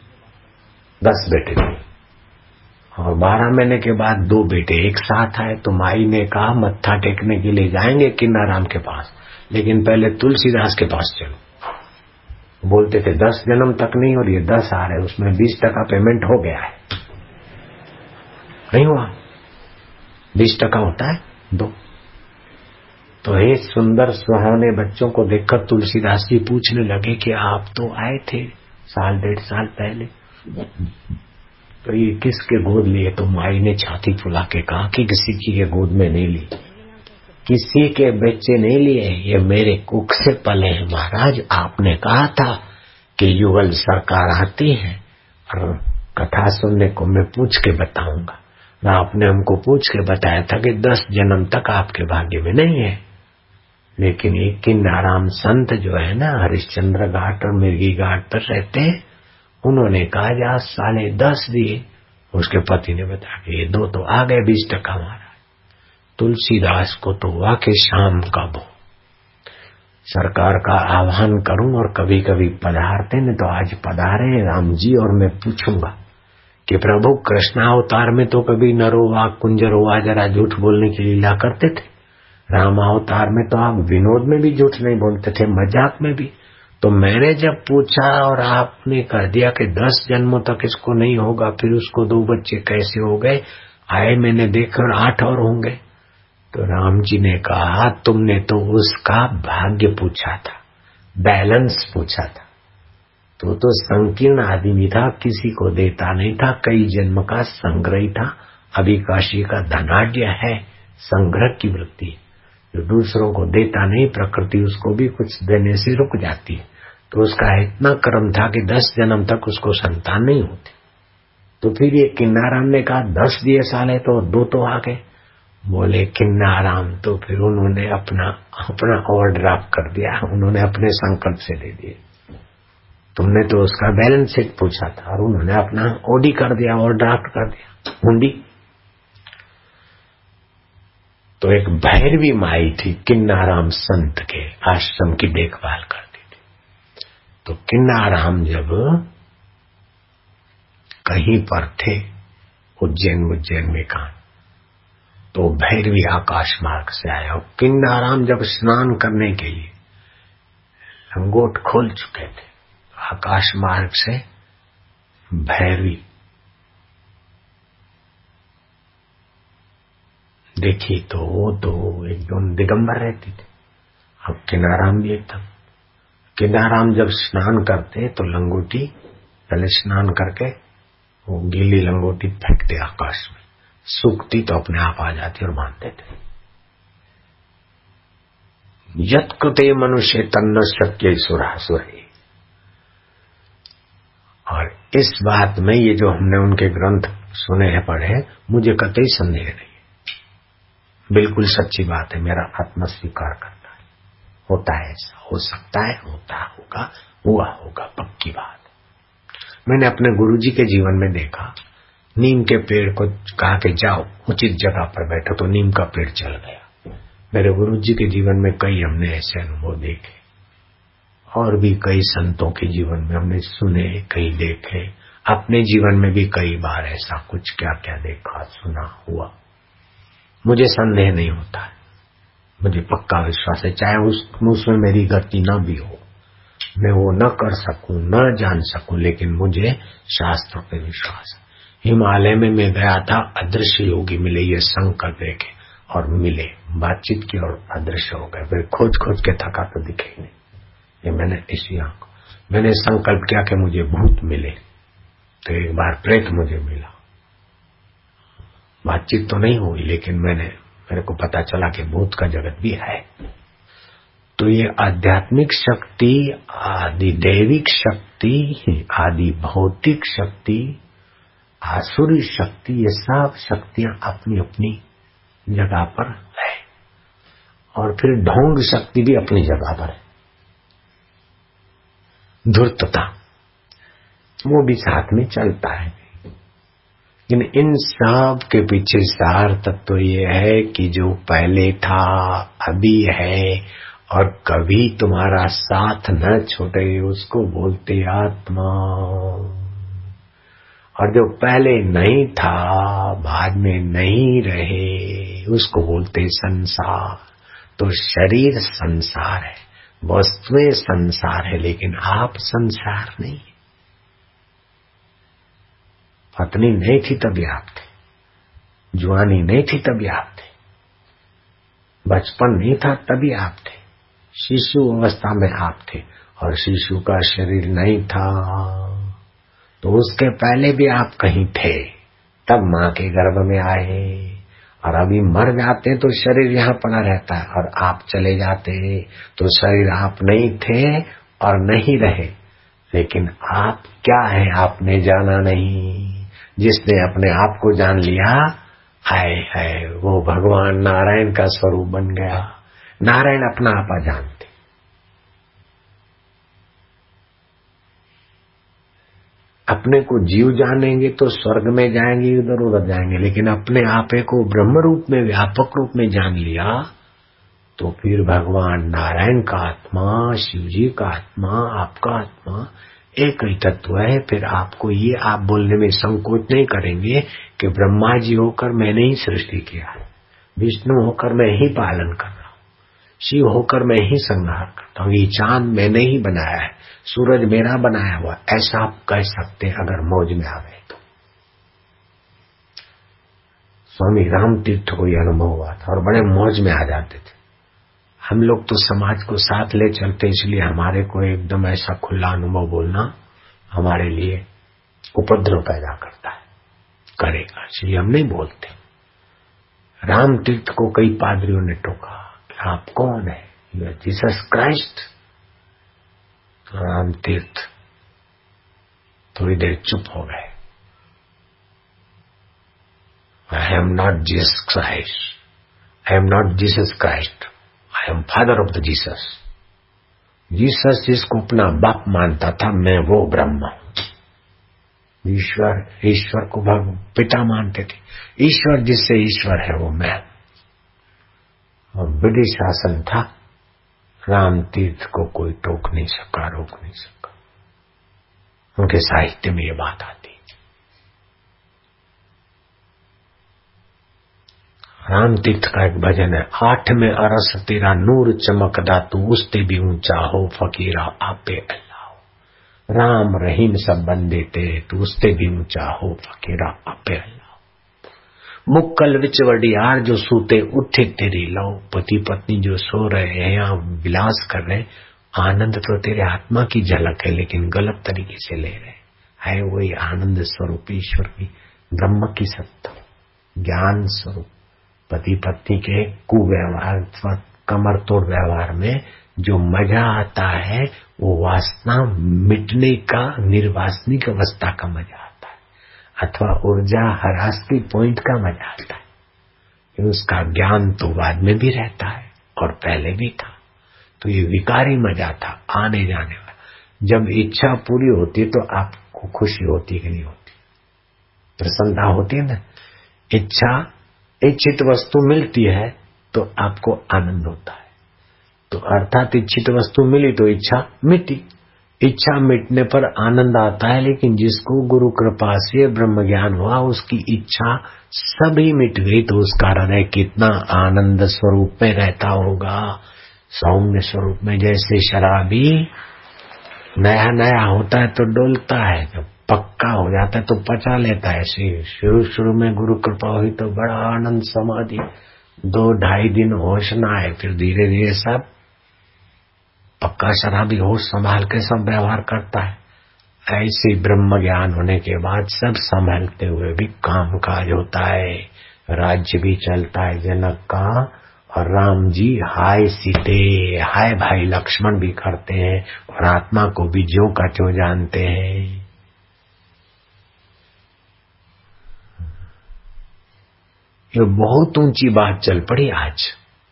दस बेटे दिए। और बारह महीने के बाद दो बेटे एक साथ आए तो माई ने कहा मत्था टेकने के लिए जाएंगे किन्नाराम के पास, लेकिन पहले तुलसीदास के पास चलो। बोलते थे दस जन्म तक नहीं और ये दस आ रहे, उसमें बीस टका पेमेंट हो गया है। नहीं हुआ, बीस टका होता है दो। तो हे सुंदर सुहावने बच्चों को देखकर तुलसीदास जी पूछने लगे कि आप तो आए थे साल डेढ़ साल पहले, तो ये किसके गोद लिए? तो माई ने छाती फुला के कहा कि किसी की के गोद में नहीं ली, किसी के बच्चे नहीं लिए, ये मेरे कुख से पले हैं महाराज। आपने कहा था कि युगल सरकार आती है और कथा सुनने को मैं पूछ के बताऊंगा। आपने हमको पूछ के बताया था कि दस जन्म तक आपके भाग्य में नहीं है, लेकिन एक किन्नाराम संत जो है ना हरिश्चंद्र घाट और मिर्गी घाट पर रहते हैं, उन्होंने कहा जा साले दस दिए। उसके पति ने बताया कि ये दो तो आ गए, बीस टका हमारा। तुलसीदास को तो हुआ कि शाम कब हो, सरकार का आह्वान करूं और कभी कभी पधारते न, तो आज पधारे राम जी। और मैं पूछूंगा कि प्रभु कृष्णावतार में तो कभी नरो वा कुंजर हुआ जरा झूठ बोलने की लीला करते थे, रामावतार में तो आप विनोद में भी झूठ नहीं बोलते थे, मजाक में भी। तो मैंने जब पूछा और आपने कह दिया कि दस जन्मों तक इसको नहीं होगा, फिर उसको दो बच्चे कैसे हो गए? आए मैंने देखकर आठ और होंगे। तो राम जी ने कहा तुमने तो उसका भाग्य पूछा था, बैलेंस पूछा था। तो तो संकीर्ण आदमी था, किसी को देता नहीं था, कई जन्म का संग्रही था। अभिकाशी का धनाढ्य है, संग्रह की वृत्ति है, जो दूसरों को देता नहीं, प्रकृति उसको भी कुछ देने से रुक जाती है। तो उसका इतना कर्म था कि दस जन्म तक उसको संतान नहीं होती। तो फिर ये किन्नाराम ने कहा दस दिए साले तो दो तो आ गए। बोले किन्नाराम तो फिर उन्होंने अपना अपना ओवरड्राफ्ट कर दिया, उन्होंने अपने संकल्प से दे दिए। तुमने तो उसका बैलेंस शीट पूछा था और उन्होंने अपना ओडी कर दिया, ओवरड्राफ्ट कर दिया, हुंडी। तो एक भैरवी माई थी, किन्नाराम संत के आश्रम की देखभाल करती थी। तो किन्नाराम जब कहीं पर थे उज्जैन उज्जैन में कहा, तो भैरवी आकाश मार्ग से आया। और किन्नाराम जब स्नान करने के लिए लंगोट खोल चुके थे, आकाश मार्ग से भैरवी देखी तो वो तो एकदम दिगंबर रहती थी। अब किन्नाराम भी एकदम, किन्नाराम जब स्नान करते तो लंगोटी पहले स्नान करके वो गीली लंगोटी फेंकते आकाश में, सूखती तो अपने आप आ जाती और बांधते थे। यत् कृते मनुष्य तन्न शक्य सुरासुर। और इस बात में ये जो हमने उनके ग्रंथ सुने हैं पढ़े, मुझे कतई संदेह नहीं, बिल्कुल सच्ची बात है। मेरा आत्मा स्वीकार करता है, होता है ऐसा, हो सकता है, होता होगा, हुआ होगा, पक्की बात। मैंने अपने गुरुजी के जीवन में देखा, नीम के पेड़ को कहा कि जाओ उचित जगह पर बैठो, तो नीम का पेड़ चल गया। मेरे गुरुजी के जीवन में कई हमने ऐसे अनुभव देखे, और भी कई संतों के जीवन में हमने सुने, कई देखे, अपने जीवन में भी कई बार ऐसा कुछ क्या क्या देखा, सुना, हुआ। मुझे संदेह नहीं होता है, मुझे पक्का विश्वास है, चाहे उस उसमें मेरी गति न भी हो, मैं वो न कर सकूं, न जान सकूं, लेकिन मुझे शास्त्रों पे विश्वास है। हिमालय में मैं गया था, अदृश्य योगी मिले, ये संकल्प देखे और मिले, बातचीत की और अदृश्य हो गए। फिर खोज खोज के थका तो दिखे ही नहीं। ये मैंने इसी आंख मैंने संकल्प किया कि मुझे भूत मिले, तो एक बार प्रेत मुझे मिला। बातचीत तो नहीं हुई, लेकिन मैंने मेरे को पता चला कि भूत का जगत भी है। तो ये आध्यात्मिक शक्ति, आदि दैविक शक्ति, आदि भौतिक शक्ति, आसुरी शक्ति, ये सब शक्तियां अपनी अपनी जगह पर है। और फिर ढोंग शक्ति भी अपनी जगह पर है। धूर्तता वो भी साथ में चलता है, लेकिन इन सब के पीछे सार तत्व तो ये है कि जो पहले था, अभी है और कभी तुम्हारा साथ न छोड़े, उसको बोलते आत्मा। और जो पहले नहीं था, बाद में नहीं रहे, उसको बोलते संसार। तो शरीर संसार है, वस्तुएं संसार है, लेकिन आप संसार नहीं। पत्नी नहीं थी तभी आप थे, जवानी नहीं थी तभी आप थे, बचपन नहीं था तभी आप थे, शिशु अवस्था में आप थे। और शिशु का शरीर नहीं था तो उसके पहले भी आप कहीं थे, तब माँ के गर्भ में आए। और अभी मर जाते तो शरीर यहाँ पड़ा रहता है, और आप चले जाते तो शरीर आप नहीं थे और नहीं रहे। लेकिन आप क्या है आपने जाना नहीं। जिसने अपने आप को जान लिया, हाय हाय, वो भगवान नारायण का स्वरूप बन गया। नारायण अपना आपा जानते। अपने को जीव जानेंगे तो स्वर्ग में जाएंगे, इधर उधर जाएंगे, लेकिन अपने आपे को ब्रह्म रूप में, व्यापक रूप में जान लिया तो फिर भगवान नारायण का आत्मा, शिव जी का आत्मा, आपका आत्मा एक ही तत्व है। फिर आपको ये आप बोलने में संकोच नहीं करेंगे कि ब्रह्मा जी होकर मैंने ही सृष्टि किया है, विष्णु होकर मैं ही पालन कर रहा हूँ, शिव होकर मैं ही संहार करता हूँ, ये चांद मैंने ही बनाया है, सूरज मेरा बनाया हुआ। ऐसा आप कह सकते हैं अगर मौज में आ गए तो। स्वामी राम तीर्थ को यह अनुभव हुआ था और बड़े मौज में आ जाते थे। हम लोग तो समाज को साथ ले चलते, इसलिए हमारे को एकदम ऐसा खुला अनुभव बोलना हमारे लिए उपद्रव पैदा करता है, करेगा, इसलिए हम नहीं बोलते। राम तीर्थ को कई पादरियों ने टोका, आप कौन है? Jesus Christ. राम तीर्थ थोड़ी देर चुप हो गए। I am not Jesus Christ, I am not Jesus Christ, I am father of the Jesus. Jesus जिसको अपना बाप मानता था, मैं वो ब्रह्मा हूं। ईश्वर ईश्वर को भगवान पिता मानते थे, ईश्वर जिससे ईश्वर है वो मैं। और ब्रिटिश शासन था, राम तीर्थ को कोई टोक नहीं सका, रोक नहीं सका। उनके साहित्य में ये बात आती। राम तीर्थ का एक भजन है, आठ में अरस तेरा नूर चमकदा, तू उसते भी ऊंचा हो फकीरा आपे अल्लाह। राम रहीम सब बंदे ते, तू उसते भी ऊंचा हो फकीरा आपे अल्लाह। मुक्कल विच वडियार जो सूते उठे तेरी लो। पति पत्नी जो सो रहे हैं या विलास कर रहे, आनंद तो तेरे आत्मा की झलक है, लेकिन गलत तरीके से ले रहे है। वही आनंद स्वरूप ईश्वर की ब्रह्म की सत्ता, ज्ञान स्वरूप। पति पत्नी के कुव्यवहार, कमर तोड़ व्यवहार में जो मजा आता है वो वासना मिटने का, निर्वासनिक अवस्था का मजा आता है, अथवा ऊर्जा ह्रास की पॉइंट का मजा आता है। उसका ज्ञान तो बाद में भी रहता है और पहले भी था। तो ये विकारी मजा था, आने जाने वाला। जब इच्छा पूरी होती है तो आपको खुशी होती है कि नहीं होती? प्रसन्नता होती है ना। इच्छा इच्छित वस्तु मिलती है तो आपको आनंद होता है। तो अर्थात इच्छित वस्तु मिली तो इच्छा मिटी। इच्छा मिटने पर आनंद आता है, लेकिन जिसको गुरु कृपा से ब्रह्म ज्ञान हुआ, उसकी इच्छा सभी मिट गई, तो उसका हृदय कितना आनंद स्वरूप में रहता होगा, सौम्य स्वरूप में। जैसे शराबी नया नया होता है तो डोलता है, जब पक्का हो जाता है तो पचा लेता है। शुरू शुरू में गुरु कृपा हुई तो बड़ा आनंद, समाधि, दो ढाई दिन होश ना आए, फिर धीरे धीरे सब पक्का शराबी होश संभाल के सब व्यवहार करता है। ऐसे ब्रह्म ज्ञान होने के बाद सब संभालते हुए भी काम काज होता है, राज्य भी चलता है जनक का। और राम जी हाय सीते, हाय भाई लक्ष्मण भी करते हैं, और आत्मा को भी ज्यों का त्यों जानते हैं। ये बहुत ऊंची बात चल पड़ी आज।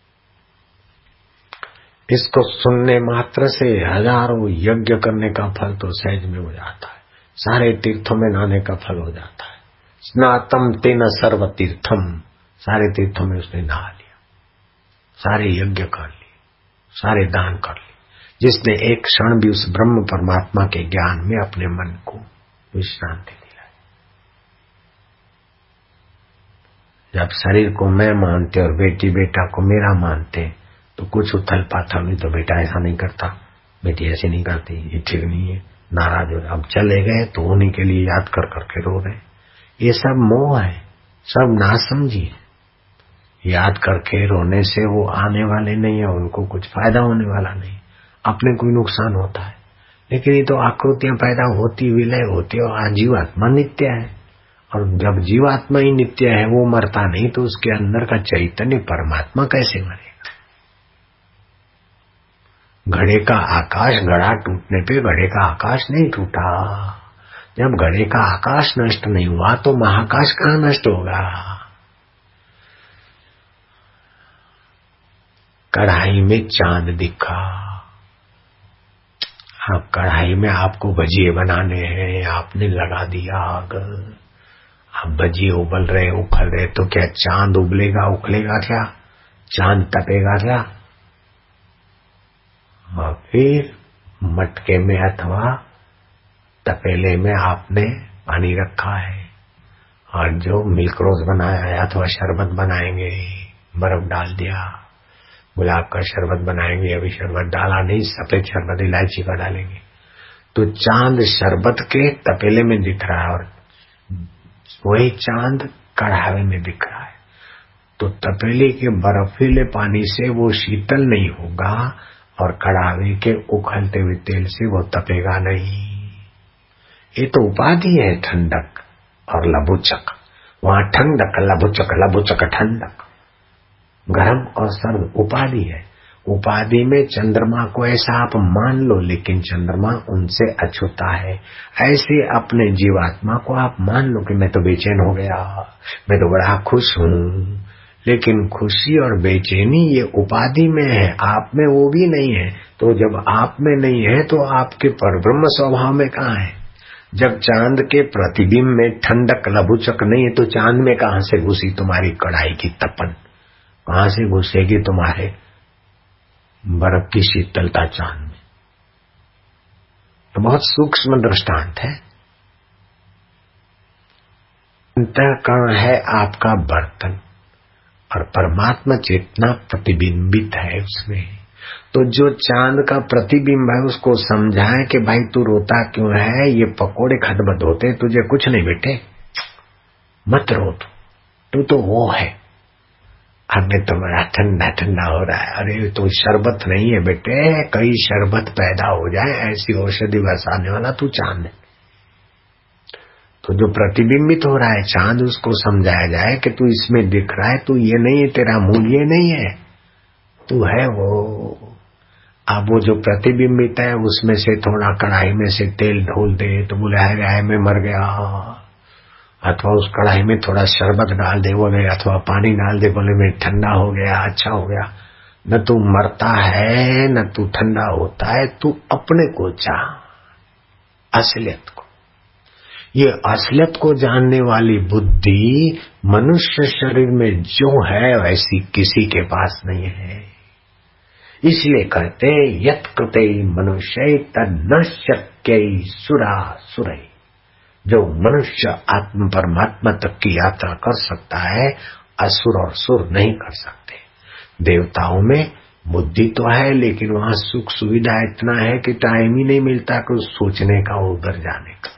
इसको सुनने मात्र से हजारों यज्ञ करने का फल तो सहज में हो जाता है, सारे तीर्थों में नहाने का फल हो जाता है, स्नातम तेन सर्व तीर्थम, सारे तीर्थों में उसने नहा लिया, सारे यज्ञ कर लिए, सारे दान कर लिए, जिसने एक क्षण भी उस ब्रह्म परमात्मा के ज्ञान में अपने मन को विश्रांति दिलाई। जब शरीर को मैं मानते और बेटी बेटा को मेरा मानते तो कुछ उथल पाथल नहीं, तो बेटा ऐसा नहीं करता, बेटी ऐसे नहीं करती, ये ठीक नहीं है, नाराज हो। अब चले गए तो उन्हीं के लिए याद कर करके रो रहे। ये सब मोह है, सब नासमझी है। याद करके रोने से वो आने वाले नहीं है, उनको कुछ फायदा होने वाला नहीं, अपने कोई नुकसान होता है। लेकिन ये तो आकृतियां पैदा होती विलय होती और जीवात्मा नित्य है, और जब जीवात्मा ही नित्य है, वो मरता नहीं, तो उसके अंदर का चैतन्य परमात्मा कैसे मरेगा? घड़े का आकाश, घड़ा टूटने पे घड़े का आकाश नहीं टूटा। जब घड़े का आकाश नष्ट नहीं हुआ तो महाकाश कहाँ नष्ट होगा? कढ़ाई में चांद दिखा, अब कढ़ाई में आपको भजिए बनाने हैं, आपने लगा दिया आग, अब भजिए उबल रहे उखल रहे, तो क्या चांद उबलेगा उखलेगा क्या? चांद तपेगा क्या? और फिर मटके में अथवा तपेले में आपने पानी रखा है, और जो मिल्क रोज बनाया है अथवा शरबत बनाएंगे, बर्फ डाल दिया, गुलाब का शरबत बनाएंगे, अभी शरबत डाला नहीं, सफेद शरबत इलायची का डालेंगे, तो चांद शरबत के तपेले में दिख रहा है और वही चांद कढ़ाई में दिख रहा है। तो तपेले के बर्फीले पानी से वो शीतल नहीं होगा और कढ़ाई के उखलते हुए तेल से वो तपेगा नहीं। ये तो उपाधि है, ठंडक और लबुचक। वहां ठंडक लबुचक, लबुचक ठंडक, गरम और सर्द उपाधि है। उपाधि में चंद्रमा को ऐसा आप मान लो, लेकिन चंद्रमा उनसे अछूता है। ऐसे अपने जीवात्मा को आप मान लो कि मैं तो बेचैन हो गया, मैं तो बड़ा खुश हूँ, लेकिन खुशी और बेचैनी ये उपाधि में है, आप में वो भी नहीं है। तो जब आप में नहीं है तो आपके परब्रह्म स्वभाव में कहाँ है? जब चांद के प्रतिबिंब में ठंडक लबुचक नहीं है तो चांद में कहां से घुसी तुम्हारी कढ़ाई की तपन? कहां से घुसेगी तुम्हारे बर्फ की शीतलता चांद में? तो बहुत सूक्ष्म दृष्टांत है। अंतःकरण है आपका बर्तन और परमात्मा चेतना प्रतिबिंबित है उसमें। तो जो चांद का प्रतिबिंब है उसको समझाएं कि भाई तू रोता क्यों है, ये पकोड़े खदबद होते, तुझे कुछ नहीं बेटे, मत रो, तू तो वो है। हमें तो बड़ा ठंडा ठंडा हो रहा है। अरे तो शरबत नहीं है बेटे, कई शरबत पैदा हो जाए ऐसी औषधि बरसाने वाला तू चांद है। तो जो प्रतिबिंबित हो रहा है चांद, उसको समझाया जाए कि तू इसमें दिख रहा है, तू ये नहीं है, तेरा मूल ये नहीं है, तू है वो। अब वो जो प्रतिबिंबित है उसमें से थोड़ा कढ़ाई में से तेल ढोल दे तो बोले है गाय में मर गया, अथवा उस कढ़ाई में थोड़ा शरबत डाल दे बोले, अथवा पानी डाल दे बोले मैं ठंडा हो गया, अच्छा हो गया। न तू मरता है न तू ठंडा होता है, तू अपने को चाह, असलियत को। ये असलियत को जानने वाली बुद्धि मनुष्य शरीर में जो है वैसी किसी के पास नहीं है। इसलिए कहते यत् कृते मनुष्य तद न शक्य सुरा सुरई। जो मनुष्य आत्म परमात्मा तक की यात्रा कर सकता है, असुर और सुर नहीं कर सकते। देवताओं में बुद्धि तो है, लेकिन वहां सुख सुविधा इतना है कि टाइम ही नहीं मिलता कुछ सोचने का, उधर जाने का।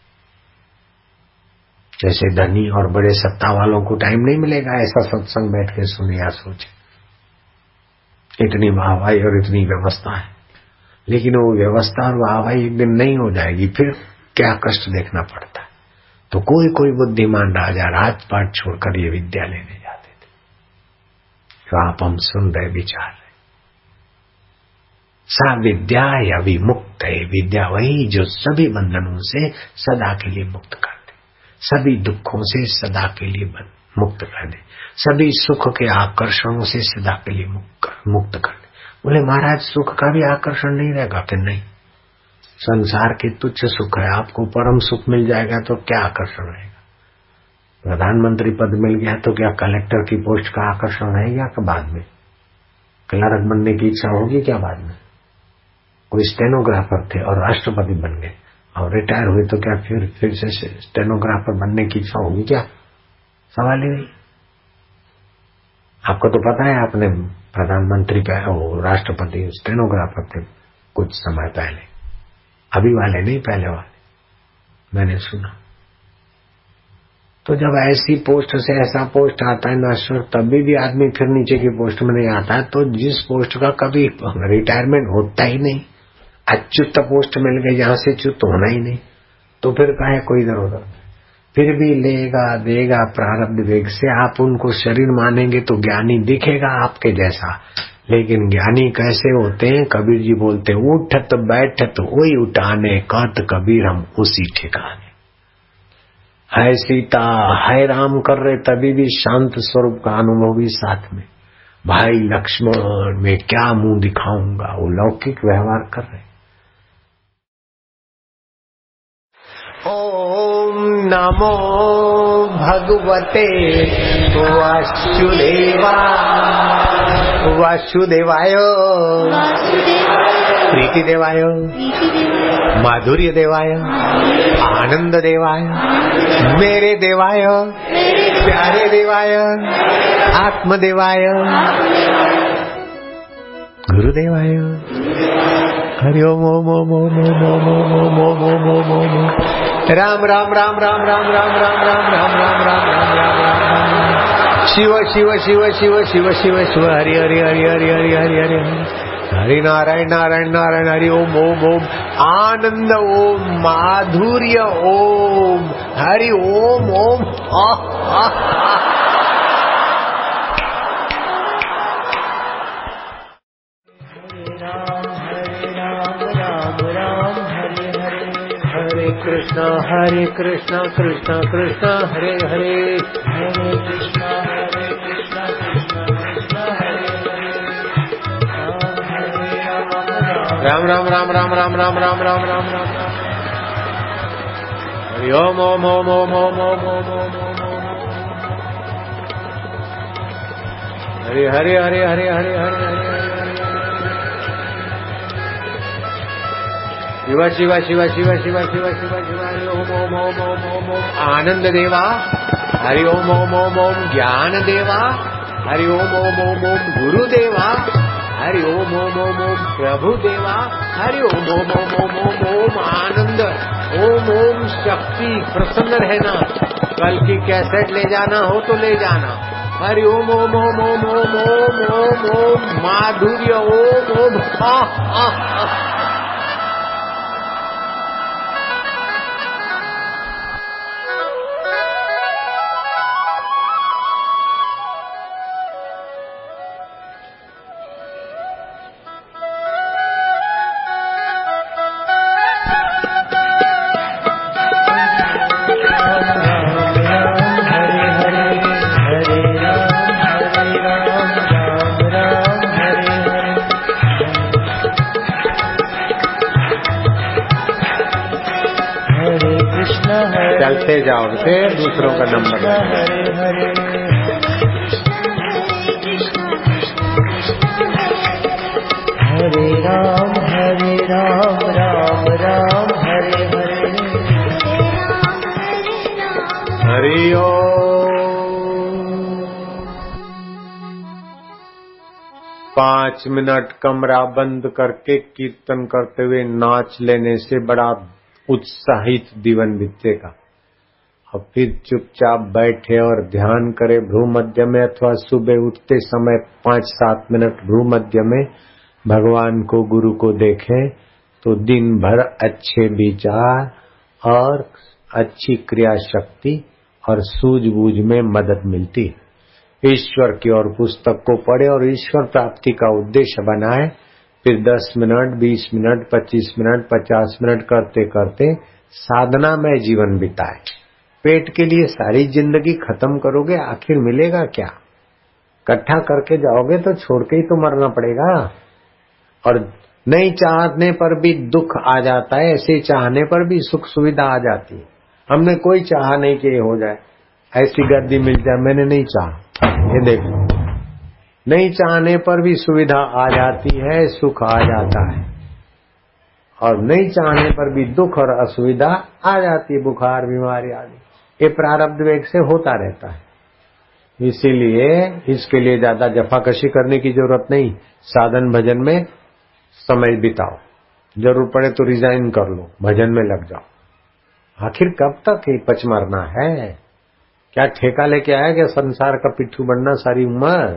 जैसे धनी और बड़े सत्ता वालों को टाइम नहीं मिलेगा ऐसा सत्संग बैठ के सुने या सोचे, इतनी वाहवाही और इतनी व्यवस्था है, लेकिन वो व्यवस्था और वाहवाही एक दिन नहीं हो जाएगी, फिर क्या कष्ट देखना पड़ता है। तो कोई कोई बुद्धिमान राजा राजपाट छोड़कर ये विद्या लेने जाते थे। तो आप हम सुन रहे, विचार रहे। सा विद्या या विमुक्त है। विद्या वही जो सभी बंधनों से सदा के लिए मुक्त कर दे, सभी दुखों से सदा के लिए मुक्त कर दे, सभी सुख के आकर्षणों से सदा के लिए मुक्त कर दे। बोले महाराज सुख का भी आकर्षण नहीं रहेगा? कि नहीं, संसार के तुच्छ सुख है, आपको परम सुख मिल जाएगा तो क्या आकर्षण रहेगा? प्रधानमंत्री पद मिल गया तो क्या कलेक्टर की पोस्ट का आकर्षण रहेगा क्या बाद में? क्लर्क बनने की इच्छा होगी क्या बाद में? कोई स्टेनोग्राफर थे और राष्ट्रपति बन गए और रिटायर हुए तो क्या फिर फिर से स्टेनोग्राफर बनने की इच्छा होगी क्या? सवाल ही नहीं। आपको तो पता है, आपने प्रधानमंत्री का वो राष्ट्रपति स्टेनोग्राफर थे कुछ समय पहले, अभी वाले नहीं, पहले वाले मैंने सुना। तो जब ऐसी पोस्ट से ऐसा पोस्ट आता है नश्वर, तभी भी आदमी फिर नीचे की पोस्ट में नहीं आता है, तो जिस पोस्ट का कभी रिटायरमेंट होता ही नहीं, अच्युत पोस्ट मिल गई जहां से च्युत होना ही नहीं, तो फिर काहे कोई इधर उधर, फिर भी लेगा देगा प्रारब्ध वेग से। आप उनको शरीर मानेंगे तो ज्ञानी दिखेगा आपके जैसा, लेकिन ज्ञानी कैसे होते हैं? कबीर जी बोलते हैं, उठत बैठत वही उठाने, कहत कबीर हम उसी ठिकाने। है सीता है राम कर रहे, तभी भी शांत स्वरूप का अनुभव भी साथ में। भाई लक्ष्मण मैं क्या मुंह दिखाऊंगा, वो लौकिक व्यवहार कर रहे। ओम नमो भगवते वासुदेवा वासुदेवाय प्रीति देवाय माधुर्य देवाय आनंद देवाय मेरे देवाय प्यारे देवाय आत्मदेवाय गुरुदेवाय हरि ओम ओम ओम ओम ओम ओम ओम ओम ओम ओम ओम ओम राम राम राम राम राम राम राम राम राम राम राम राम राम राम शिव शिव शिव शिव शिव शिव शिव हरि हरि हरि हरि हरि हरि हरि हरि नारायण नारायण नारायण हरि ओम ओम ओम आनंद ओम माधुर्य ओम हरि ओम ओम आ आ कृष्ण हरे कृष्ण कृष्ण कृष्ण हरे हरे हरे कृष्ण हरे कृष्ण कृष्ण कृष्ण हरे हरे राम राम राम राम राम राम राम राम राम राम हरि ओम ओम ओम ओम ओम ओम ओम ओम हरे हरे हरे हरे हरे हरे हरे शिव शिव शिव शिव शिव शिव शिव शिव हरि ओम ओम ओम ओम ओम ओम आनंद देवा हरि ओम ओम ओम ओम ज्ञान देवा हरि ओम ओम ओम ओम गुरुदेवा हरि ओम ओम ओम ओम प्रभु देवा हरि ओम ओम ओम ओम ओम ओम आनंद ओम ओम शक्ति प्रसन्न रहना, कल की कैसेट ले जाना हो तो ले जाना। हरि ओम ओम ओम ओम ओम ओम ओम ओम माधुर्य ओम ओम आ आ आ चलते जाओ फिर दूसरों का नंबर। हरे हरे हरे राम हरे राम राम राम हरे हरे हरि ओम। पांच मिनट कमरा बंद करके कीर्तन करते हुए नाच लेने से बड़ा उत्साहित जीवन बीतेगा। अब फिर चुपचाप बैठे और ध्यान करे भ्रू मध्य में, अथवा सुबह उठते समय पांच सात मिनट भ्रू मध्य में भगवान को गुरु को देखें तो दिन भर अच्छे विचार और अच्छी क्रिया शक्ति और सूझबूझ में मदद मिलती। ईश्वर की और पुस्तक को पढ़े और ईश्वर प्राप्ति का उद्देश्य बनाए। फिर दस मिनट बीस मिनट पच्चीस मिनट पचास मिनट करते करते साधना में जीवन बिताए। पेट के लिए सारी जिंदगी खत्म करोगे, आखिर मिलेगा क्या? इकट्ठा करके जाओगे तो छोड़ के ही तो मरना पड़ेगा। और नहीं चाहने पर भी दुख आ जाता है, ऐसे चाहने पर भी सुख सुविधा आ जाती है। हमने कोई चाहा नहीं कि ये हो जाए, ऐसी गद्दी मिल जाए, मैंने नहीं चाहा। ये देखो, नहीं चाहने पर भी सुविधा आ जाती है, सुख आ जाता है, और नहीं चाहने पर भी दुख और असुविधा आ जाती है, बुखार बीमारी आदि। ये प्रारब्ध वेग से होता रहता है। इसीलिए इसके लिए ज्यादा जफाकशी करने की जरूरत नहीं। साधन भजन में समय बिताओ, जरूर पड़े तो रिजाइन कर लो, भजन में लग जाओ। आखिर कब तक ही पच मरना है? क्या ठेका लेके आया क्या संसार का पिट्ठू बनना सारी उम्र?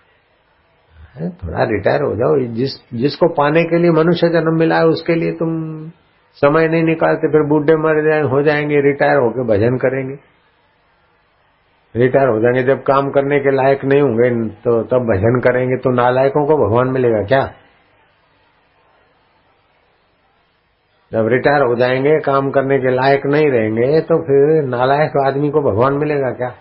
थोड़ा रिटायर हो जाओ। जिस जिसको पाने के लिए मनुष्य जन्म मिला है उसके लिए तुम समय नहीं निकालते, फिर बूढ़े मर जाए हो जाएंगे, रिटायर होके भजन करेंगे। रिटायर हो जाएंगे जब काम करने के लायक नहीं होंगे तो तब भजन करेंगे, तो नालायकों को भगवान मिलेगा क्या? जब रिटायर हो जाएंगे, काम करने के लायक नहीं रहेंगे, तो फिर नालायक आदमी को भगवान मिलेगा क्या?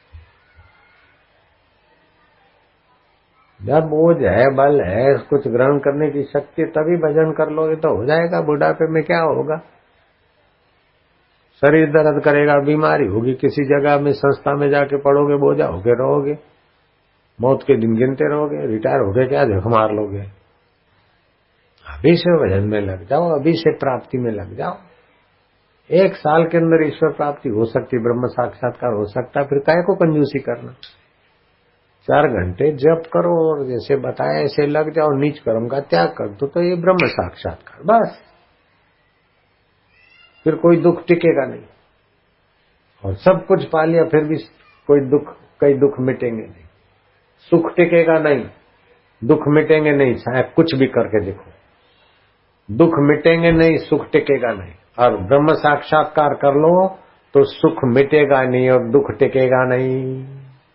जब बोझ है, बल है, कुछ ग्रहण करने की शक्ति, तभी भजन कर लोगे तो हो जाएगा। बुढ़ापे में क्या होगा? शरीर दर्द करेगा, बीमारी होगी, किसी जगह में संस्था में जाके पड़ोगे, बोझा होके रहोगे, मौत के दिन गिनते रहोगे। रिटायर होके क्या झक मार लोगे? अभी से भजन में लग जाओ, अभी से प्राप्ति में लग जाओ। एक साल के अंदर ईश्वर प्राप्ति हो सकती, ब्रह्म साक्षात्कार हो सकता, फिर काहे को कंजूसी करना? चार घंटे जप करो और जैसे बताया ऐसे लग जाओ, नीच कर्म का त्याग कर दो, तो ये ब्रह्म साक्षात्कार बस। फिर कोई दुख टिकेगा नहीं, और सब कुछ पा लिया फिर भी कोई दुख, कई दुख मिटेंगे नहीं, सुख टिकेगा नहीं, दुख मिटेंगे नहीं, चाहे कुछ भी करके देखो, दुख मिटेंगे नहीं, सुख टिकेगा नहीं। और ब्रह्म साक्षात्कार कर लो तो सुख मिटेगा नहीं और दुख टिकेगा नहीं।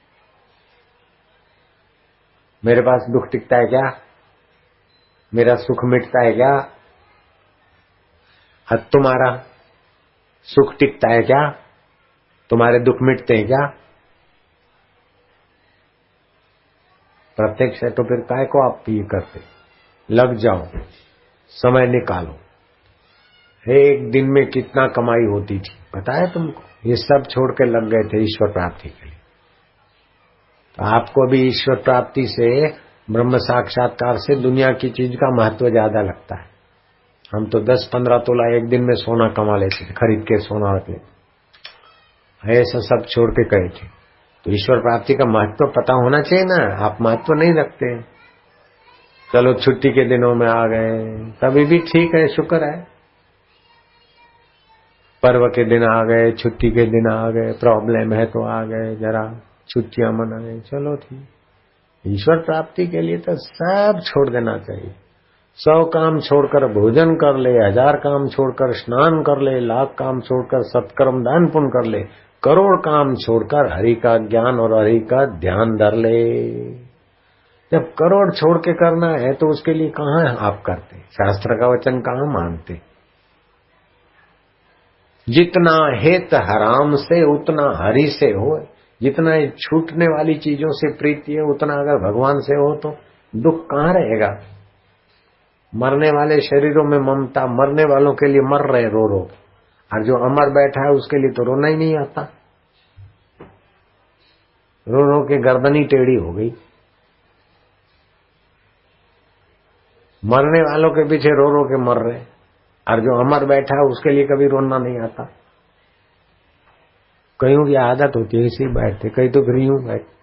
मेरे पास दुख टिकता है क्या? मेरा सुख मिटता है क्या? और तुम्हारा सुख टिकता है क्या? तुम्हारे दुख मिटते हैं क्या? प्रत्यक्ष है तो फिर काय को आप ये करते? लग जाओ, समय निकालो। एक दिन में कितना कमाई होती थी पता है तुमको? ये सब छोड़ के लग गए थे ईश्वर प्राप्ति के लिए। तो आपको भी ईश्वर प्राप्ति से, ब्रह्म साक्षात्कार से दुनिया की चीज का महत्व ज्यादा लगता है। हम तो दस पंद्रह तोला एक दिन में सोना कमा लेते थे, खरीद के सोना रख लेते, ऐसा सब छोड़ के गए थे। तो ईश्वर प्राप्ति का महत्व पता होना चाहिए ना। आप महत्व नहीं रखते। चलो छुट्टी के दिनों में आ गए, तभी भी ठीक है, शुक्र है। पर्व के दिन आ गए, छुट्टी के दिन आ गए, प्रॉब्लम है तो आ गए, जरा छुट्टियां मना गई, चलो ठीक। ईश्वर प्राप्ति के लिए तो सब छोड़ देना चाहिए। सौ काम छोड़कर भोजन कर ले, हजार काम छोड़कर स्नान कर ले, लाख काम छोड़कर सत्कर्म दान पुण्य कर ले, करोड़ काम छोड़कर हरि का ज्ञान और हरि का ध्यान धर ले। जब करोड़ छोड़ के करना है तो उसके लिए कहाँ आप करते? शास्त्र का वचन कहाँ मानते? जितना हेत हराम से उतना हरि से हो। जितना छूटने वाली चीजों से प्रीति है उतना अगर भगवान से हो तो दुख कहाँ रहेगा? मरने वाले शरीरों में ममता, मरने वालों के लिए मर रहे रो रो, और जो अमर बैठा है उसके लिए तो रोना ही नहीं आता। रो रो के गर्दनी टेढ़ी हो गई। मरने वालों के पीछे रो रो के मर रहे, और जो अमर बैठा है उसके लिए कभी रोना नहीं आता। कईयों की आदत होती है इसी बैठते, कई तो फिर यूं बैठ